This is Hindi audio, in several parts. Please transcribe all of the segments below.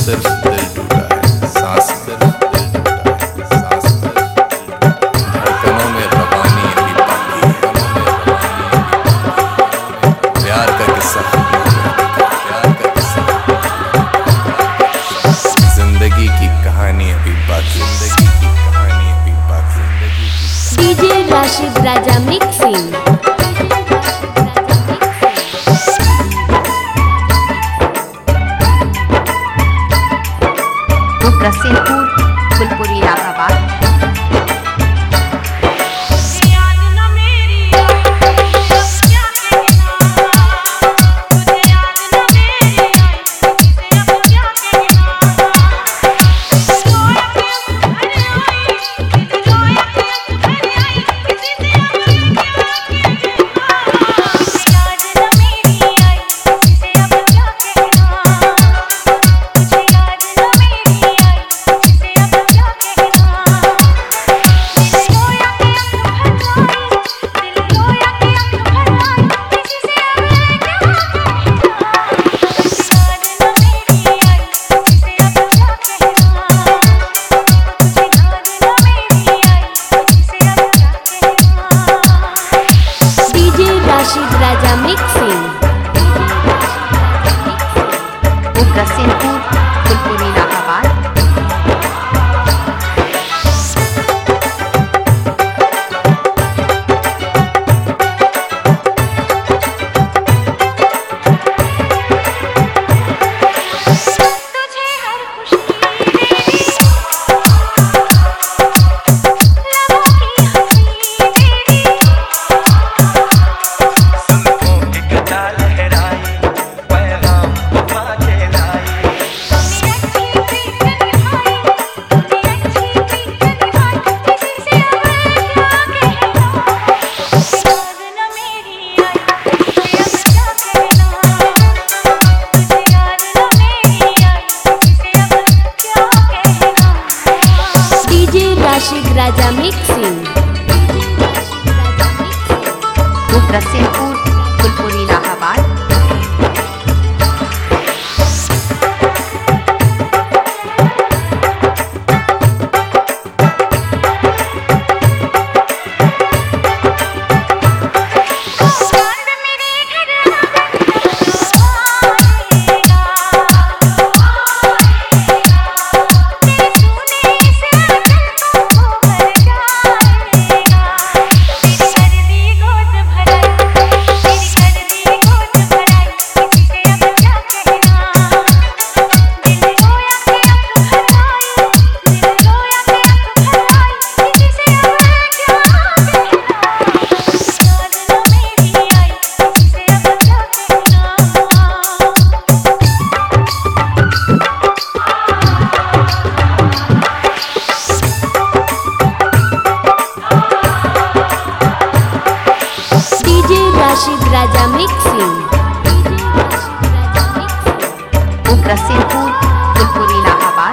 सिर्फ दिल टूटा है, सांस सिर्फ दिल टूटा है, सांस सिर्फ धड़कनों में रवानी अभी बाकी है, प्यार का किस्सा प्यार का किस्सा, जिंदगी की कहानी अभी बाकी, जिंदगी की कहानी अभी बाकी। DJ Rashid Raja mixing. Rasidpur Phulpuri Allahabad. Rashid Raja mixing. Rasidpur Phulpuri Allahabad. Rashid Raja mixing. Rasidpur Phulpuri Allahabad. Rashid Raja mixing. Rasidpur Phulpuri Allahabad.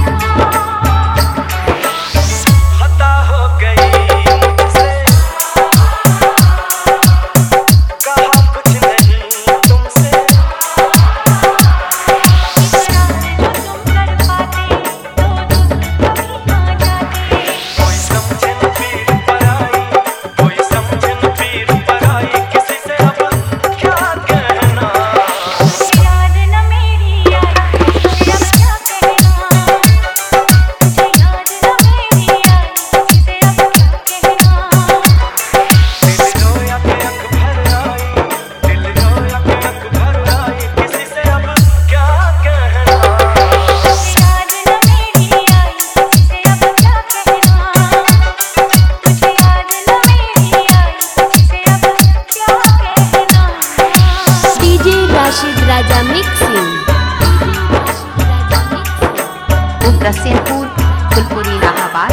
Rashid Raja mixing. Rasidpur Phulpuri Allahabad.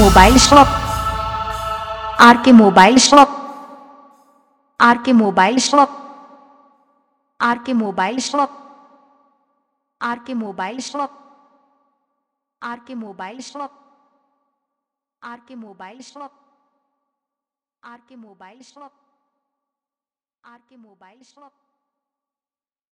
Mobile shop, R K mobile shop, R K mobile shop, R K mobile shop, R K mobile shop, R K mobile shop, R K mobile shop, R K mobile shop, R K mobile shop.